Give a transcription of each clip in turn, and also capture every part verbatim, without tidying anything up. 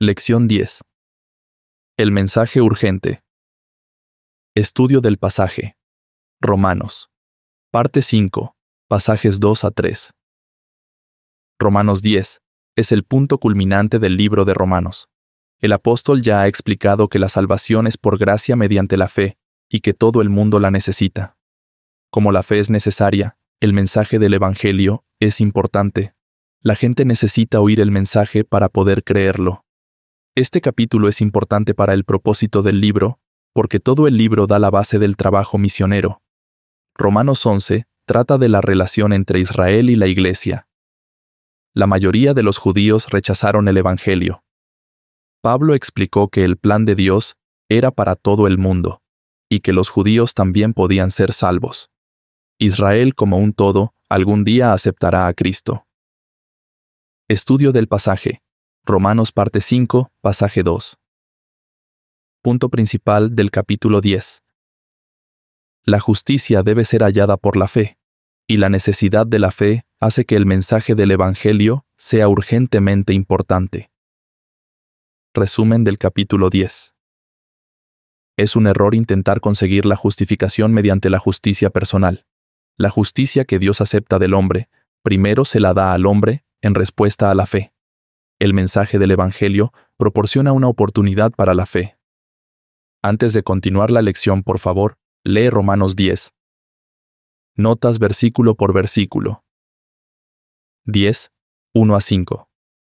Lección diez. El mensaje urgente. Estudio del pasaje. Romanos. Parte cinco. Pasajes dos a tres. Romanos diez. Es el punto culminante del libro de Romanos. El apóstol ya ha explicado que la salvación es por gracia mediante la fe, y que todo el mundo la necesita. Como la fe es necesaria, el mensaje del Evangelio es importante. La gente necesita oír el mensaje para poder creerlo. Este capítulo es importante para el propósito del libro, porque todo el libro da la base del trabajo misionero. Romanos once trata de la relación entre Israel y la Iglesia. La mayoría de los judíos rechazaron el Evangelio. Pablo explicó que el plan de Dios era para todo el mundo, y que los judíos también podían ser salvos. Israel como un todo algún día aceptará a Cristo. Estudio del pasaje. Romanos parte cinco, pasaje dos. Punto principal del capítulo diez. La justicia debe ser hallada por la fe, y la necesidad de la fe hace que el mensaje del Evangelio sea urgentemente importante. Resumen del capítulo diez. Es un error intentar conseguir la justificación mediante la justicia personal. La justicia que Dios acepta del hombre, primero se la da al hombre en respuesta a la fe. El mensaje del Evangelio proporciona una oportunidad para la fe. Antes de continuar la lección, por favor, lee Romanos diez. Notas versículo por versículo. diez, uno a cinco.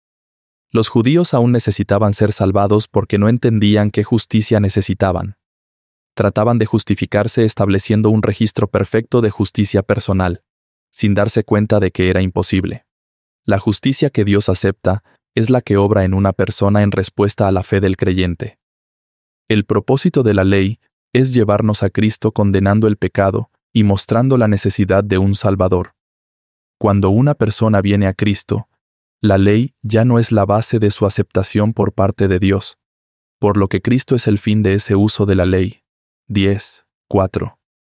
Los judíos aún necesitaban ser salvados porque no entendían qué justicia necesitaban. Trataban de justificarse estableciendo un registro perfecto de justicia personal, sin darse cuenta de que era imposible. La justicia que Dios acepta es la que obra en una persona en respuesta a la fe del creyente. El propósito de la ley es llevarnos a Cristo condenando el pecado y mostrando la necesidad de un Salvador. Cuando una persona viene a Cristo, la ley ya no es la base de su aceptación por parte de Dios, por lo que Cristo es el fin de ese uso de la ley. diez, cuatro.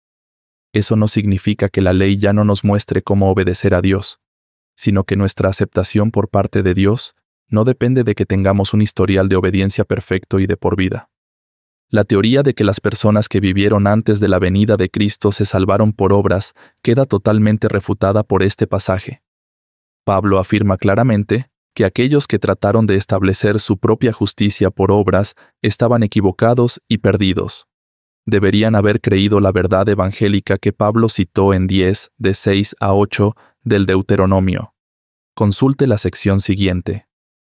Eso no significa que la ley ya no nos muestre cómo obedecer a Dios, sino que nuestra aceptación por parte de Dios no depende de que tengamos un historial de obediencia perfecto y de por vida. La teoría de que las personas que vivieron antes de la venida de Cristo se salvaron por obras queda totalmente refutada por este pasaje. Pablo afirma claramente que aquellos que trataron de establecer su propia justicia por obras estaban equivocados y perdidos. Deberían haber creído la verdad evangélica que Pablo citó en diez, de seis a ocho, del Deuteronomio. Consulte la sección siguiente.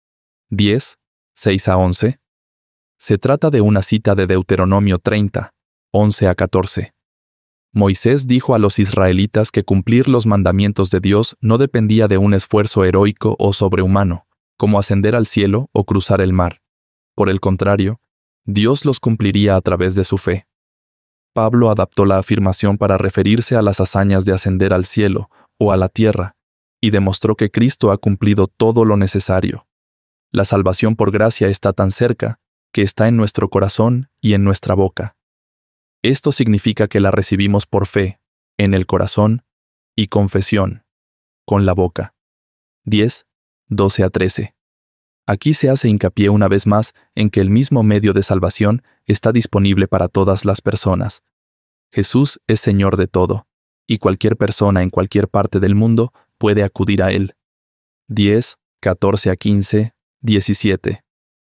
diez, seis a once. Se trata de una cita de Deuteronomio treinta, once a catorce. Moisés dijo a los israelitas que cumplir los mandamientos de Dios no dependía de un esfuerzo heroico o sobrehumano, como ascender al cielo o cruzar el mar. Por el contrario, Dios los cumpliría a través de su fe. Pablo adaptó la afirmación para referirse a las hazañas de ascender al cielo o a la tierra, y demostró que Cristo ha cumplido todo lo necesario. La salvación por gracia está tan cerca que está en nuestro corazón y en nuestra boca. Esto significa que la recibimos por fe, en el corazón, y confesión, con la boca. diez, doce a trece. Aquí se hace hincapié una vez más en que el mismo medio de salvación está disponible para todas las personas. Jesús es Señor de todo, y cualquier persona en cualquier parte del mundo puede acudir a Él. diez, catorce a quince, diecisiete.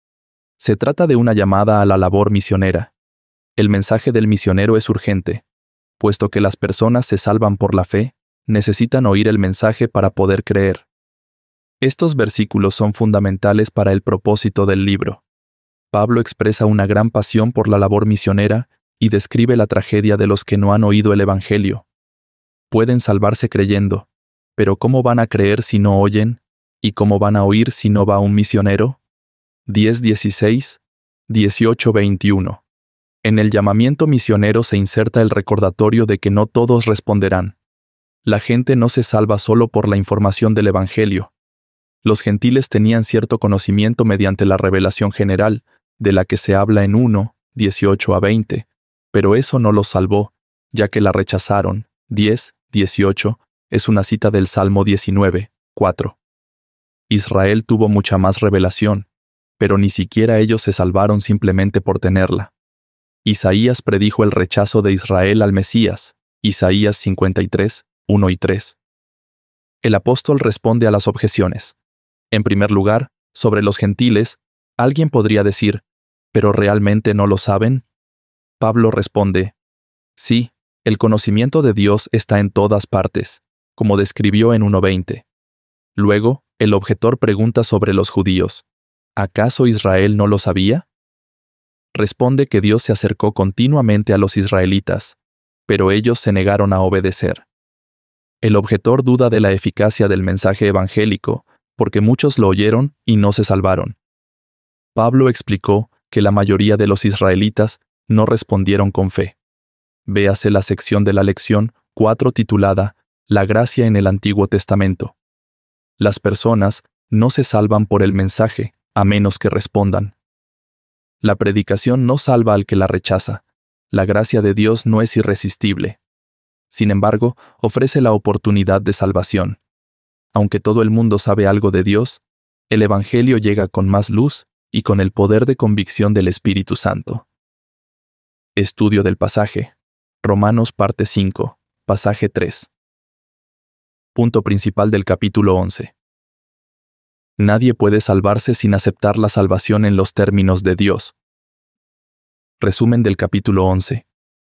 Se trata de una llamada a la labor misionera. El mensaje del misionero es urgente. Puesto que las personas se salvan por la fe, necesitan oír el mensaje para poder creer. Estos versículos son fundamentales para el propósito del libro. Pablo expresa una gran pasión por la labor misionera y describe la tragedia de los que no han oído el Evangelio. Pueden salvarse creyendo, pero ¿cómo van a creer si no oyen? ¿Y cómo van a oír si no va un misionero? diez, dieciséis, dieciocho, veintiuno. En el llamamiento misionero se inserta el recordatorio de que no todos responderán. La gente no se salva solo por la información del Evangelio. Los gentiles tenían cierto conocimiento mediante la revelación general, de la que se habla en uno, dieciocho a veinte, pero eso no los salvó, ya que la rechazaron. diez, dieciocho, es una cita del Salmo diecinueve, cuatro. Israel tuvo mucha más revelación, pero ni siquiera ellos se salvaron simplemente por tenerla. Isaías predijo el rechazo de Israel al Mesías, Isaías cincuenta y tres, uno y tres. El apóstol responde a las objeciones. En primer lugar, sobre los gentiles, alguien podría decir, ¿pero realmente no lo saben? Pablo responde, sí, el conocimiento de Dios está en todas partes, como describió en uno veinte. Luego, el objetor pregunta sobre los judíos, ¿acaso Israel no lo sabía? Responde que Dios se acercó continuamente a los israelitas, pero ellos se negaron a obedecer. El objetor duda de la eficacia del mensaje evangélico, porque muchos lo oyeron y no se salvaron. Pablo explicó que la mayoría de los israelitas no respondieron con fe. Véase la sección de la lección cuatro titulada La gracia en el Antiguo Testamento. Las personas no se salvan por el mensaje, a menos que respondan. La predicación no salva al que la rechaza. La gracia de Dios no es irresistible. Sin embargo, ofrece la oportunidad de salvación. Aunque todo el mundo sabe algo de Dios, el Evangelio llega con más luz y con el poder de convicción del Espíritu Santo. Estudio del pasaje. Romanos parte cinco, pasaje tres. Punto principal del capítulo once. Nadie puede salvarse sin aceptar la salvación en los términos de Dios. Resumen del capítulo once.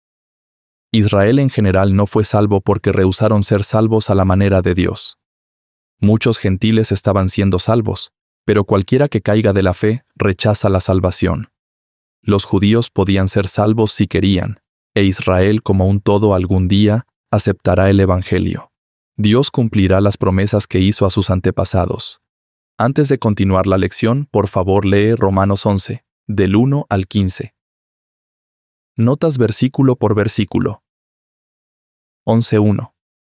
Israel en general no fue salvo porque rehusaron ser salvos a la manera de Dios. Muchos gentiles estaban siendo salvos, pero cualquiera que caiga de la fe rechaza la salvación. Los judíos podían ser salvos si querían, e Israel como un todo algún día aceptará el Evangelio. Dios cumplirá las promesas que hizo a sus antepasados. Antes de continuar la lección, por favor lee Romanos once, del uno al quince. Notas versículo por versículo. once uno.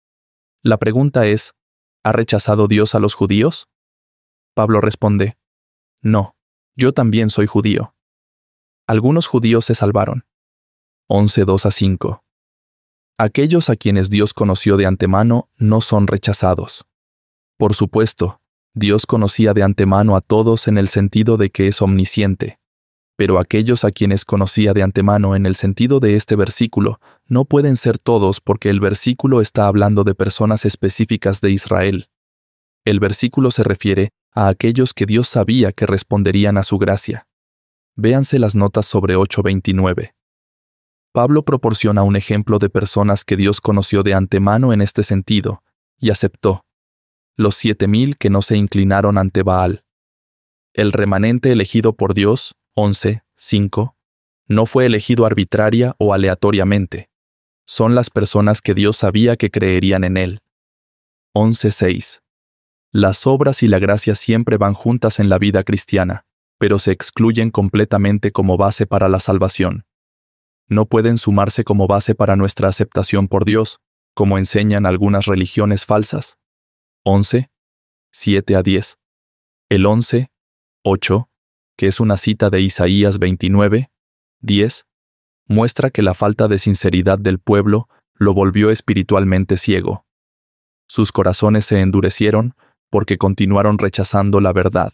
La pregunta es, ¿ha rechazado Dios a los judíos? Pablo responde, no, yo también soy judío. Algunos judíos se salvaron. once dos a cinco. Aquellos a quienes Dios conoció de antemano no son rechazados. Por supuesto, Dios conocía de antemano a todos en el sentido de que es omnisciente, pero aquellos a quienes conocía de antemano en el sentido de este versículo no pueden ser todos porque el versículo está hablando de personas específicas de Israel. El versículo se refiere a aquellos que Dios sabía que responderían a su gracia. Véanse las notas sobre ocho veintinueve. Pablo proporciona un ejemplo de personas que Dios conoció de antemano en este sentido, y aceptó. Los siete mil que no se inclinaron ante Baal. El remanente elegido por Dios, once cinco, no fue elegido arbitraria o aleatoriamente. Son las personas que Dios sabía que creerían en Él. once seis. Las obras y la gracia siempre van juntas en la vida cristiana, pero se excluyen completamente como base para la salvación. No pueden sumarse como base para nuestra aceptación por Dios, como enseñan algunas religiones falsas. once, siete a diez. El once, ocho, que es una cita de Isaías veintinueve, diez, muestra que la falta de sinceridad del pueblo lo volvió espiritualmente ciego. Sus corazones se endurecieron porque continuaron rechazando la verdad.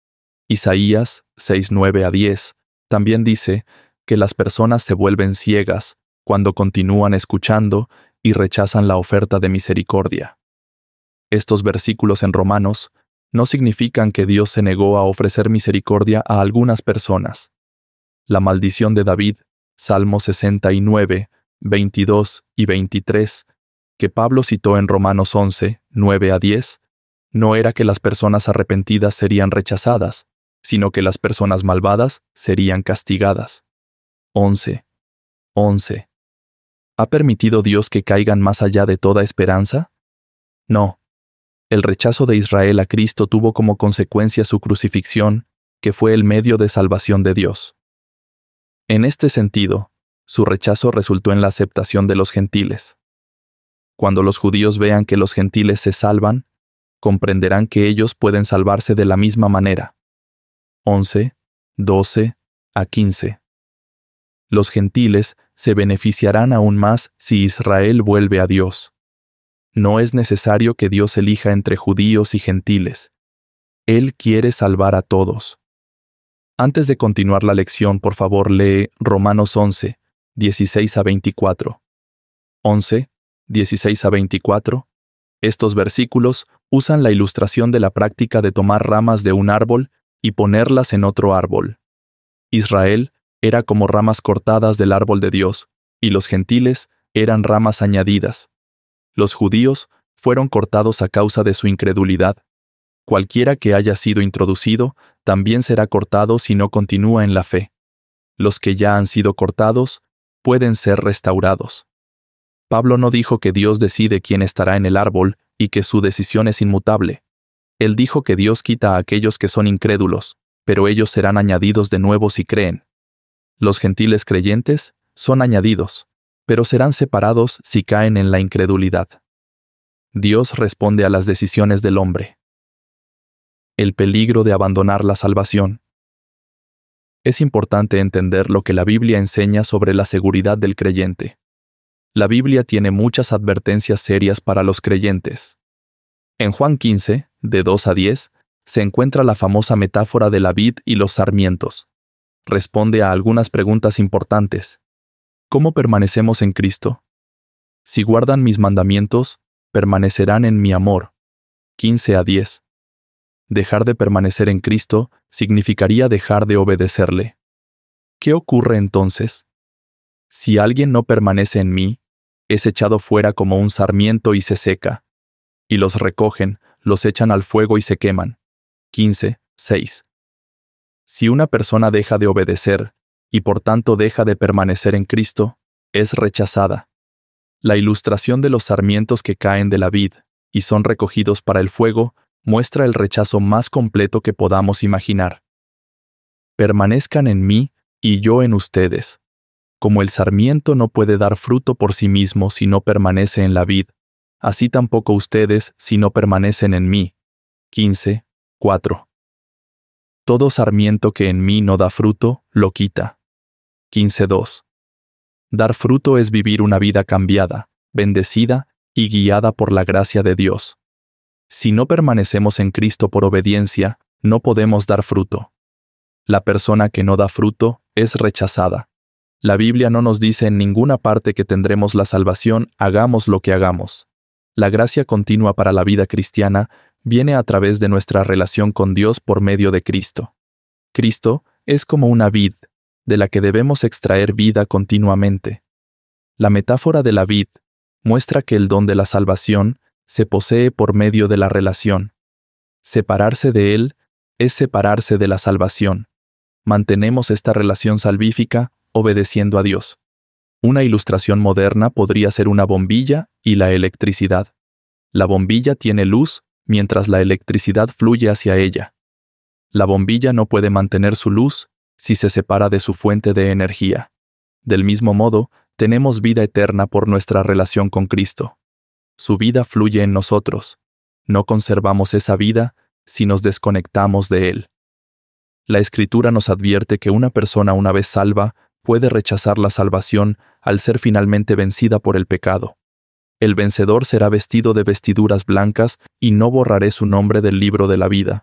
Isaías seis, nueve a diez también dice que las personas se vuelven ciegas cuando continúan escuchando y rechazan la oferta de misericordia. Estos versículos en Romanos no significan que Dios se negó a ofrecer misericordia a algunas personas. La maldición de David, Salmo sesenta y nueve, veintidós y veintitrés, que Pablo citó en Romanos once, nueve a diez, no era que las personas arrepentidas serían rechazadas, sino que las personas malvadas serían castigadas. once, once. ¿Ha permitido Dios que caigan más allá de toda esperanza? No. El rechazo de Israel a Cristo tuvo como consecuencia su crucifixión, que fue el medio de salvación de Dios. En este sentido, su rechazo resultó en la aceptación de los gentiles. Cuando los judíos vean que los gentiles se salvan, comprenderán que ellos pueden salvarse de la misma manera. once, doce a quince. Los gentiles se beneficiarán aún más si Israel vuelve a Dios. No es necesario que Dios elija entre judíos y gentiles. Él quiere salvar a todos. Antes de continuar la lección, por favor, lee Romanos once, dieciséis a veinticuatro. once, dieciséis a veinticuatro. Estos versículos usan la ilustración de la práctica de tomar ramas de un árbol y ponerlas en otro árbol. Israel era como ramas cortadas del árbol de Dios, y los gentiles eran ramas añadidas. Los judíos fueron cortados a causa de su incredulidad. Cualquiera que haya sido introducido también será cortado si no continúa en la fe. Los que ya han sido cortados pueden ser restaurados. Pablo no dijo que Dios decide quién estará en el árbol y que su decisión es inmutable. Él dijo que Dios quita a aquellos que son incrédulos, pero ellos serán añadidos de nuevo si creen. Los gentiles creyentes son añadidos, pero serán separados si caen en la incredulidad. Dios responde a las decisiones del hombre. El peligro de abandonar la salvación. Es importante entender lo que la Biblia enseña sobre la seguridad del creyente. La Biblia tiene muchas advertencias serias para los creyentes. En Juan quince, de dos a diez, se encuentra la famosa metáfora de la vid y los sarmientos. Responde a algunas preguntas importantes. ¿Cómo permanecemos en Cristo? Si guardan mis mandamientos, permanecerán en mi amor. quince a diez. Dejar de permanecer en Cristo significaría dejar de obedecerle. ¿Qué ocurre entonces? Si alguien no permanece en mí, es echado fuera como un sarmiento y se seca. Y los recogen, los echan al fuego y se queman. quince, seis. Si una persona deja de obedecer, y por tanto deja de permanecer en Cristo, es rechazada. La ilustración de los sarmientos que caen de la vid y son recogidos para el fuego muestra el rechazo más completo que podamos imaginar. Permanezcan en mí y yo en ustedes. Como el sarmiento no puede dar fruto por sí mismo si no permanece en la vid, así tampoco ustedes si no permanecen en mí. quince, cuatro. Todo sarmiento que en mí no da fruto, lo quita. quince, dos. Dar fruto es vivir una vida cambiada, bendecida y guiada por la gracia de Dios. Si no permanecemos en Cristo por obediencia, no podemos dar fruto. La persona que no da fruto es rechazada. La Biblia no nos dice en ninguna parte que tendremos la salvación, hagamos lo que hagamos. La gracia continua para la vida cristiana viene a través de nuestra relación con Dios por medio de Cristo. Cristo es como una vid, de la que debemos extraer vida continuamente. La metáfora de la vid muestra que el don de la salvación se posee por medio de la relación. Separarse de Él es separarse de la salvación. Mantenemos esta relación salvífica obedeciendo a Dios. Una ilustración moderna podría ser una bombilla y la electricidad. La bombilla tiene luz mientras la electricidad fluye hacia ella. La bombilla no puede mantener su luz si se separa de su fuente de energía. Del mismo modo, tenemos vida eterna por nuestra relación con Cristo. Su vida fluye en nosotros. No conservamos esa vida si nos desconectamos de Él. La Escritura nos advierte que una persona una vez salva puede rechazar la salvación al ser finalmente vencida por el pecado. El vencedor será vestido de vestiduras blancas y no borraré su nombre del libro de la vida.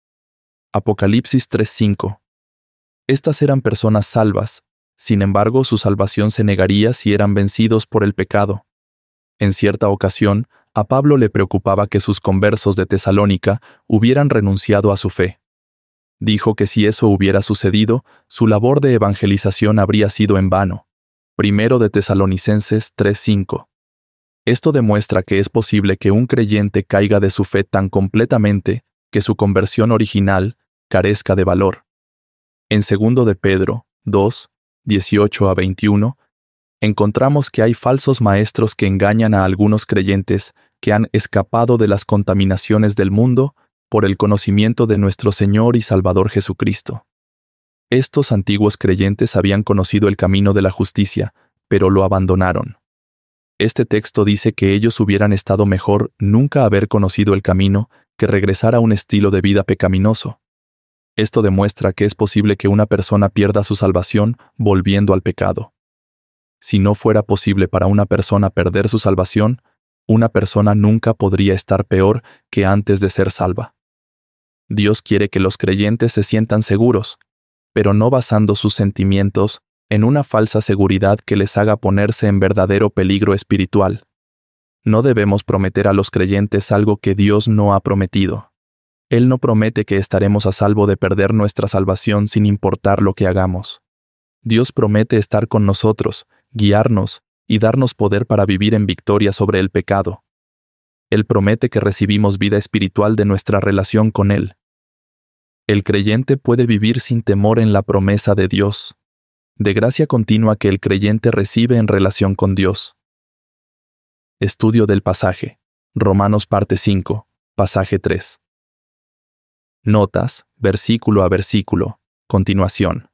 Apocalipsis tres cinco. Estas eran personas salvas, sin embargo su salvación se negaría si eran vencidos por el pecado. En cierta ocasión, a Pablo le preocupaba que sus conversos de Tesalónica hubieran renunciado a su fe. Dijo que si eso hubiera sucedido, su labor de evangelización habría sido en vano. Primero de Tesalonicenses tres cinco. Esto demuestra que es posible que un creyente caiga de su fe tan completamente que su conversión original carezca de valor. En segundo de Pedro dos, dieciocho a veintiuno, encontramos que hay falsos maestros que engañan a algunos creyentes que han escapado de las contaminaciones del mundo por el conocimiento de nuestro Señor y Salvador Jesucristo. Estos antiguos creyentes habían conocido el camino de la justicia, pero lo abandonaron. Este texto dice que ellos hubieran estado mejor nunca haber conocido el camino que regresar a un estilo de vida pecaminoso. Esto demuestra que es posible que una persona pierda su salvación volviendo al pecado. Si no fuera posible para una persona perder su salvación, una persona nunca podría estar peor que antes de ser salva. Dios quiere que los creyentes se sientan seguros. pero no basando sus sentimientos en una falsa seguridad que les haga ponerse en verdadero peligro espiritual. No debemos prometer a los creyentes algo que Dios no ha prometido. Él no promete que estaremos a salvo de perder nuestra salvación sin importar lo que hagamos. Dios promete estar con nosotros, guiarnos y darnos poder para vivir en victoria sobre el pecado. Él promete que recibimos vida espiritual de nuestra relación con Él. El creyente puede vivir sin temor en la promesa de Dios, de gracia continua que el creyente recibe en relación con Dios. Estudio del pasaje. Romanos parte cinco, pasaje tres. Notas, versículo a versículo. Continuación.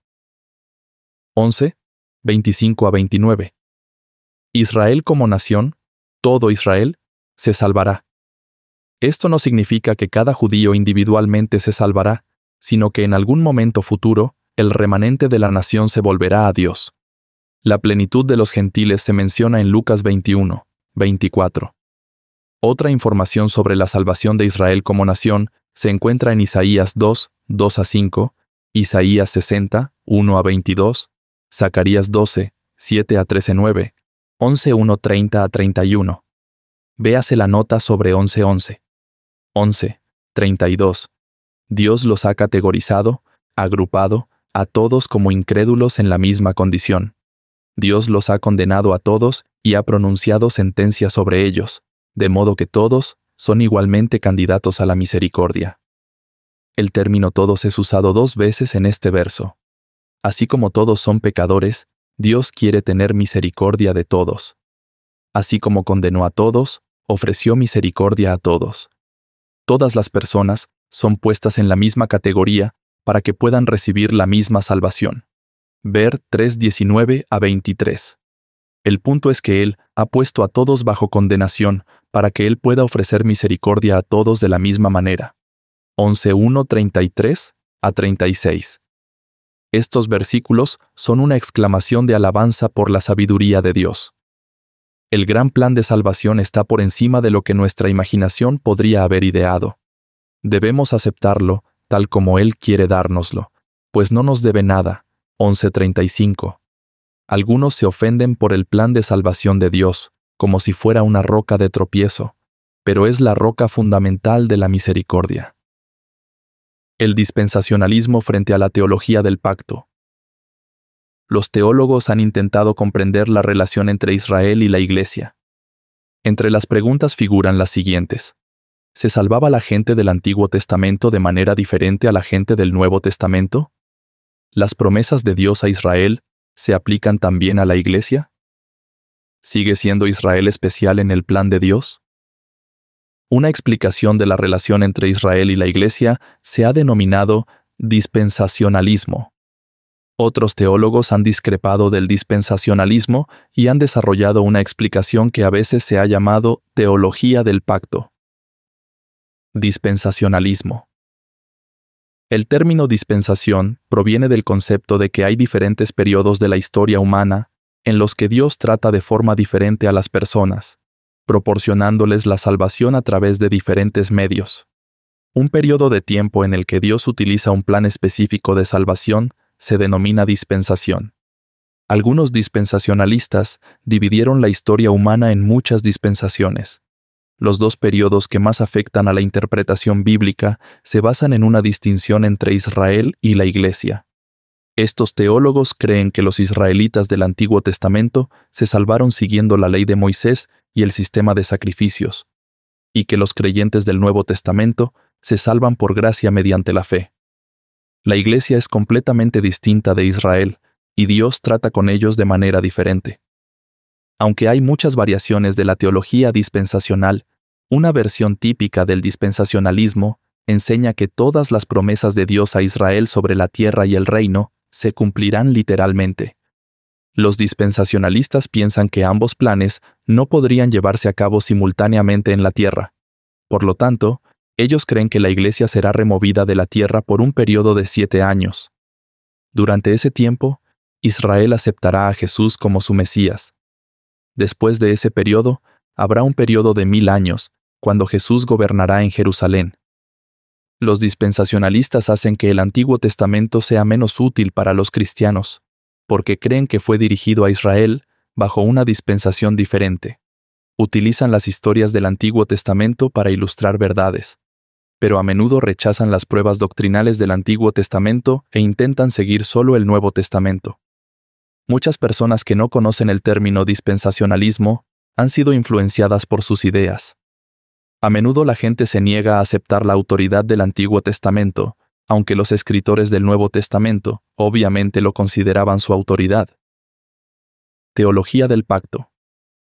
once, veinticinco a veintinueve. Israel como nación, todo Israel, se salvará. Esto no significa que cada judío individualmente se salvará, sino que en algún momento futuro, el remanente de la nación se volverá a Dios. La plenitud de los gentiles se menciona en Lucas veintiuno, veinticuatro. Otra información sobre la salvación de Israel como nación se encuentra en Isaías dos, dos a cinco, Isaías sesenta, uno a veintidós, Zacarías doce, siete a trece nueve, once uno treinta a treinta y uno. Véase la nota sobre once once. once, treinta y dos. Dios los ha categorizado, agrupado, a todos como incrédulos en la misma condición. Dios los ha condenado a todos y ha pronunciado sentencia sobre ellos, de modo que todos son igualmente candidatos a la misericordia. El término todos es usado dos veces en este verso. Así como todos son pecadores, Dios quiere tener misericordia de todos. Así como condenó a todos, ofreció misericordia a todos. Todas las personas son puestas en la misma categoría para que puedan recibir la misma salvación. Ver tres diecinueve a veintitrés. El punto es que Él ha puesto a todos bajo condenación para que Él pueda ofrecer misericordia a todos de la misma manera. once uno treinta y tres a treinta y seis. Estos versículos son una exclamación de alabanza por la sabiduría de Dios. El gran plan de salvación está por encima de lo que nuestra imaginación podría haber ideado. Debemos aceptarlo tal como Él quiere dárnoslo, pues no nos debe nada. once treinta y cinco. Algunos se ofenden por el plan de salvación de Dios, como si fuera una roca de tropiezo, pero es la roca fundamental de la misericordia. El dispensacionalismo frente a la teología del pacto. Los teólogos han intentado comprender la relación entre Israel y la Iglesia. Entre las preguntas figuran las siguientes. ¿Se salvaba la gente del Antiguo Testamento de manera diferente a la gente del Nuevo Testamento? ¿Las promesas de Dios a Israel se aplican también a la Iglesia? ¿Sigue siendo Israel especial en el plan de Dios? Una explicación de la relación entre Israel y la Iglesia se ha denominado dispensacionalismo. Otros teólogos han discrepado del dispensacionalismo y han desarrollado una explicación que a veces se ha llamado teología del pacto. Dispensacionalismo. El término dispensación proviene del concepto de que hay diferentes periodos de la historia humana en los que Dios trata de forma diferente a las personas, proporcionándoles la salvación a través de diferentes medios. Un periodo de tiempo en el que Dios utiliza un plan específico de salvación se denomina dispensación. Algunos dispensacionalistas dividieron la historia humana en muchas dispensaciones. Los dos periodos que más afectan a la interpretación bíblica se basan en una distinción entre Israel y la Iglesia. Estos teólogos creen que los israelitas del Antiguo Testamento se salvaron siguiendo la ley de Moisés y el sistema de sacrificios, y que los creyentes del Nuevo Testamento se salvan por gracia mediante la fe. La Iglesia es completamente distinta de Israel, y Dios trata con ellos de manera diferente. Aunque hay muchas variaciones de la teología dispensacional, una versión típica del dispensacionalismo enseña que todas las promesas de Dios a Israel sobre la tierra y el reino se cumplirán literalmente. Los dispensacionalistas piensan que ambos planes no podrían llevarse a cabo simultáneamente en la tierra. Por lo tanto, ellos creen que la Iglesia será removida de la tierra por un periodo de siete años. Durante ese tiempo, Israel aceptará a Jesús como su Mesías. Después de ese periodo, habrá un periodo de mil años, cuando Jesús gobernará en Jerusalén. Los dispensacionalistas hacen que el Antiguo Testamento sea menos útil para los cristianos, porque creen que fue dirigido a Israel bajo una dispensación diferente. Utilizan las historias del Antiguo Testamento para ilustrar verdades, pero a menudo rechazan las pruebas doctrinales del Antiguo Testamento e intentan seguir solo el Nuevo Testamento. Muchas personas que no conocen el término dispensacionalismo han sido influenciadas por sus ideas. A menudo la gente se niega a aceptar la autoridad del Antiguo Testamento, aunque los escritores del Nuevo Testamento obviamente lo consideraban su autoridad. Teología del pacto.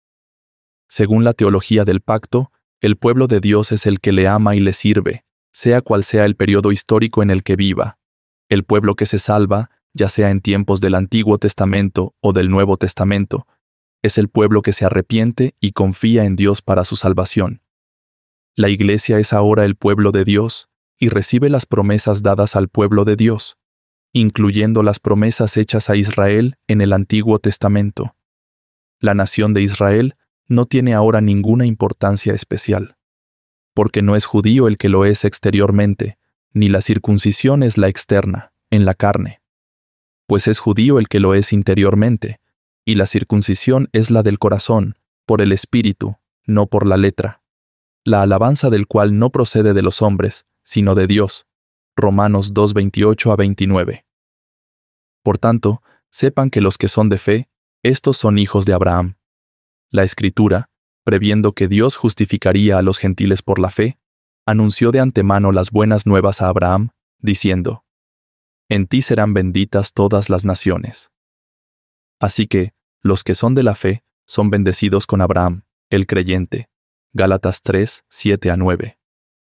Según la teología del pacto, el pueblo de Dios es el que le ama y le sirve, sea cual sea el periodo histórico en el que viva. El pueblo que se salva, ya sea en tiempos del Antiguo Testamento o del Nuevo Testamento, es el pueblo que se arrepiente y confía en Dios para su salvación. La Iglesia es ahora el pueblo de Dios y recibe las promesas dadas al pueblo de Dios, incluyendo las promesas hechas a Israel en el Antiguo Testamento. La nación de Israel no tiene ahora ninguna importancia especial, porque no es judío el que lo es exteriormente, ni la circuncisión es la externa, en la carne. Pues es judío el que lo es interiormente, y la circuncisión es la del corazón, por el espíritu, no por la letra, la alabanza del cual no procede de los hombres, sino de Dios. Romanos dos, veintiocho a veintinueve. Por tanto, sepan que los que son de fe, estos son hijos de Abraham. La Escritura, previendo que Dios justificaría a los gentiles por la fe, anunció de antemano las buenas nuevas a Abraham, diciendo: En ti serán benditas todas las naciones. Así que, los que son de la fe, son bendecidos con Abraham, el creyente. Gálatas tres, siete a nueve.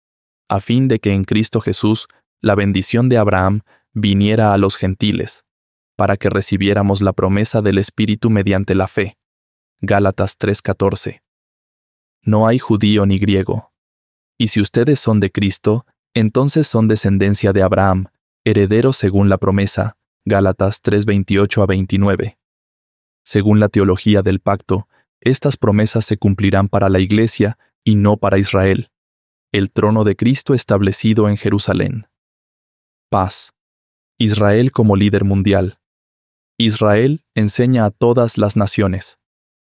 A fin de que en Cristo Jesús la bendición de Abraham viniera a los gentiles, para que recibiéramos la promesa del Espíritu mediante la fe. Gálatas tres, catorce. No hay judío ni griego. Y si ustedes son de Cristo, entonces son descendencia de Abraham, herederos según la promesa. Gálatas tres, veintiocho a veintinueve. Según la teología del pacto, estas promesas se cumplirán para la Iglesia y no para Israel. El trono de Cristo establecido en Jerusalén. Paz. Israel como líder mundial. Israel enseña a todas las naciones.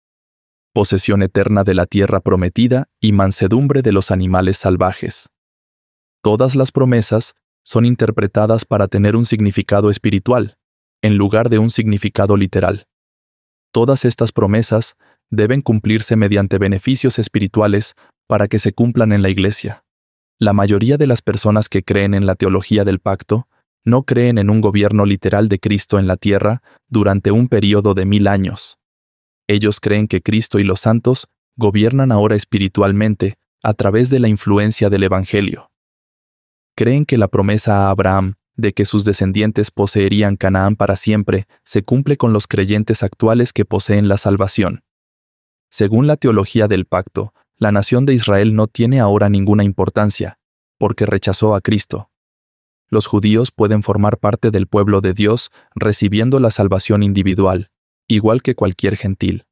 Posesión eterna de la tierra prometida y mansedumbre de los animales salvajes. Todas las promesas son interpretadas para tener un significado espiritual, en lugar de un significado literal. Todas estas promesas deben cumplirse mediante beneficios espirituales para que se cumplan en la Iglesia. La mayoría de las personas que creen en la teología del pacto no creen en un gobierno literal de Cristo en la tierra durante un período de mil años. Ellos creen que Cristo y los santos gobiernan ahora espiritualmente a través de la influencia del Evangelio. Creen que la promesa a Abraham de que sus descendientes poseerían Canaán para siempre se cumple con los creyentes actuales que poseen la salvación. Según la teología del pacto, la nación de Israel no tiene ahora ninguna importancia, porque rechazó a Cristo. Los judíos pueden formar parte del pueblo de Dios recibiendo la salvación individual, igual que cualquier gentil.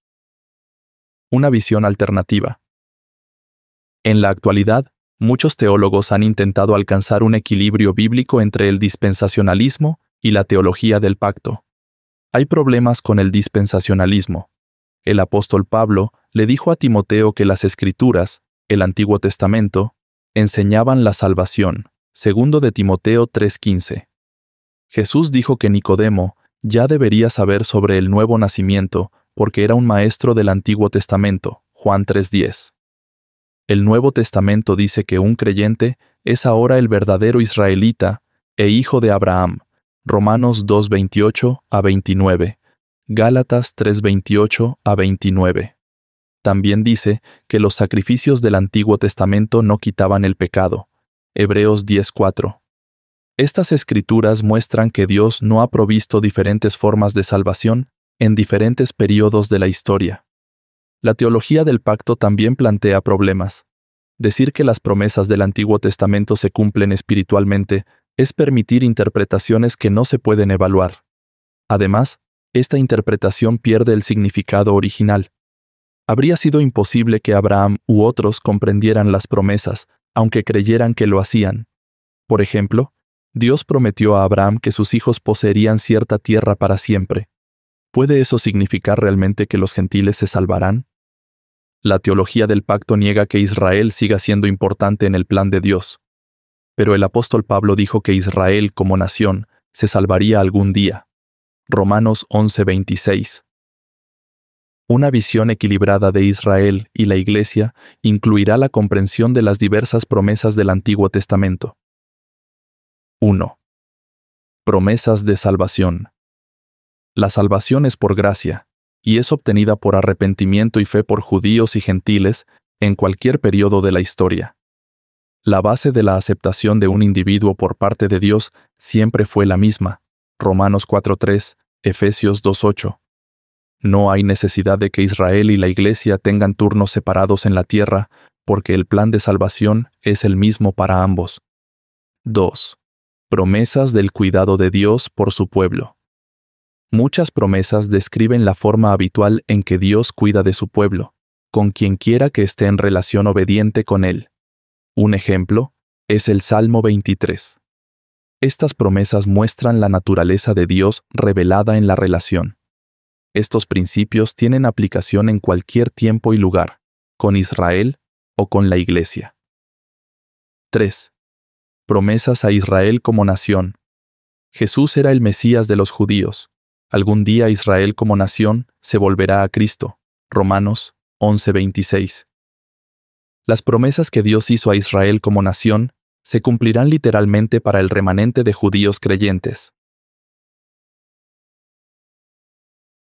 Una visión alternativa. En la actualidad, muchos teólogos han intentado alcanzar un equilibrio bíblico entre el dispensacionalismo y la teología del pacto. Hay problemas con el dispensacionalismo. El apóstol Pablo le dijo a Timoteo que las Escrituras, el Antiguo Testamento, enseñaban la salvación. Segundo de Timoteo tres quince. Jesús dijo que Nicodemo ya debería saber sobre el nuevo nacimiento porque era un maestro del Antiguo Testamento. Juan tres diez. El Nuevo Testamento dice que un creyente es ahora el verdadero israelita e hijo de Abraham. Romanos dos veintiocho a veintinueve. Gálatas tres veintiocho a veintinueve. También dice que los sacrificios del Antiguo Testamento no quitaban el pecado. Hebreos diez cuatro. Estas escrituras muestran que Dios no ha provisto diferentes formas de salvación en diferentes períodos de la historia. La teología del pacto también plantea problemas. Decir que las promesas del Antiguo Testamento se cumplen espiritualmente es permitir interpretaciones que no se pueden evaluar. Además, esta interpretación pierde el significado original. Habría sido imposible que Abraham u otros comprendieran las promesas, aunque creyeran que lo hacían. Por ejemplo, Dios prometió a Abraham que sus hijos poseerían cierta tierra para siempre. ¿Puede eso significar realmente que los gentiles se salvarán? La teología del pacto niega que Israel siga siendo importante en el plan de Dios. Pero el apóstol Pablo dijo que Israel, como nación, se salvaría algún día. Romanos once veintiséis. Una visión equilibrada de Israel y la Iglesia incluirá la comprensión de las diversas promesas del Antiguo Testamento. uno. Promesas de salvación. La salvación es por gracia, y es obtenida por arrepentimiento y fe por judíos y gentiles en cualquier periodo de la historia. La base de la aceptación de un individuo por parte de Dios siempre fue la misma. Romanos cuatro tres, Efesios dos ocho. No hay necesidad de que Israel y la Iglesia tengan turnos separados en la tierra, porque el plan de salvación es el mismo para ambos. dos. Promesas del cuidado de Dios por su pueblo. Muchas promesas describen la forma habitual en que Dios cuida de su pueblo, con quien quiera que esté en relación obediente con Él. Un ejemplo es el Salmo veintitrés. Estas promesas muestran la naturaleza de Dios revelada en la relación. Estos principios tienen aplicación en cualquier tiempo y lugar, con Israel o con la Iglesia. tres. Promesas a Israel como nación. Jesús era el Mesías de los judíos. Algún día Israel como nación se volverá a Cristo. Romanos once veintiséis. Las promesas que Dios hizo a Israel como nación se cumplirán literalmente para el remanente de judíos creyentes.